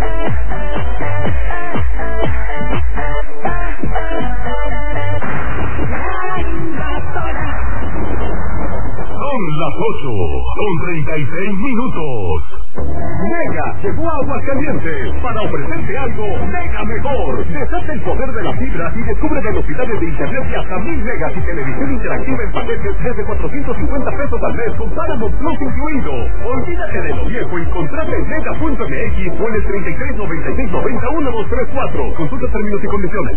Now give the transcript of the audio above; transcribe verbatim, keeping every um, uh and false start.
Son las ocho con treinta y seis minutos. Mega llegó a Aguascalientes para ofrecerte algo mega mejor. Desata el poder de la fibra y descubre velocidades de internet de hasta mil megas y televisión interactiva en paquetes desde cuatrocientos cincuenta pesos al mes con Paramount Plus incluido. Olvídate de lo viejo y contrata en mega punto m x o en el treinta y tres noventa y seis noventa uno dos tres cuatro. Consulta términos y condiciones.